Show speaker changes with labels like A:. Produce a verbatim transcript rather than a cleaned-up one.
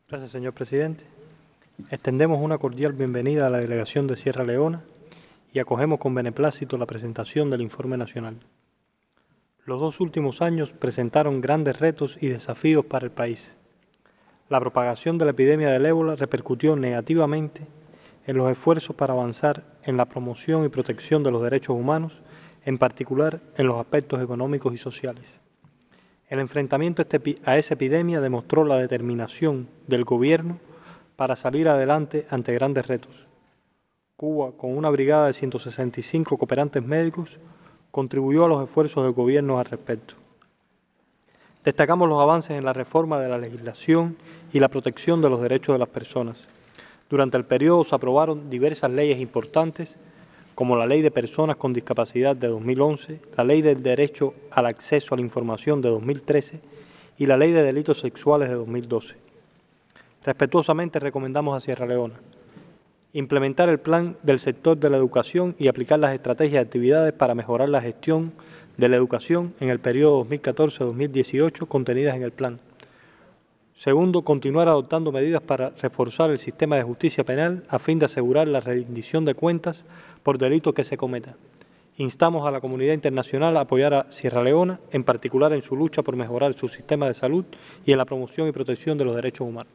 A: Gracias, señor presidente. Extendemos una cordial bienvenida a la delegación de Sierra Leona y acogemos con beneplácito la presentación del informe nacional. Los dos últimos años presentaron grandes retos y desafíos para el país. La propagación de la epidemia del ébola repercutió negativamente en los esfuerzos para avanzar en la promoción y protección de los derechos humanos, en particular en los aspectos económicos y sociales. El enfrentamiento a esa epidemia demostró la determinación del gobierno para salir adelante ante grandes retos. Cuba, con una brigada de ciento sesenta y cinco cooperantes médicos, contribuyó a los esfuerzos del gobierno al respecto. Destacamos los avances en la reforma de la legislación y la protección de los derechos de las personas. Durante el periodo se aprobaron diversas leyes importantes, como la Ley de Personas con Discapacidad de dos mil once, la Ley del Derecho al Acceso a la Información de dos mil trece y la Ley de Delitos Sexuales de dos mil doce. Respetuosamente recomendamos a Sierra Leona implementar el plan del sector de la educación y aplicar las estrategias y actividades para mejorar la gestión de la educación en el periodo dos mil catorce a dos mil dieciocho contenidas en el plan. Segundo, continuar adoptando medidas para reforzar el sistema de justicia penal a fin de asegurar la rendición de cuentas por delitos que se cometan. Instamos a la comunidad internacional a apoyar a Sierra Leona, en particular en su lucha por mejorar su sistema de salud y en la promoción y protección de los derechos humanos.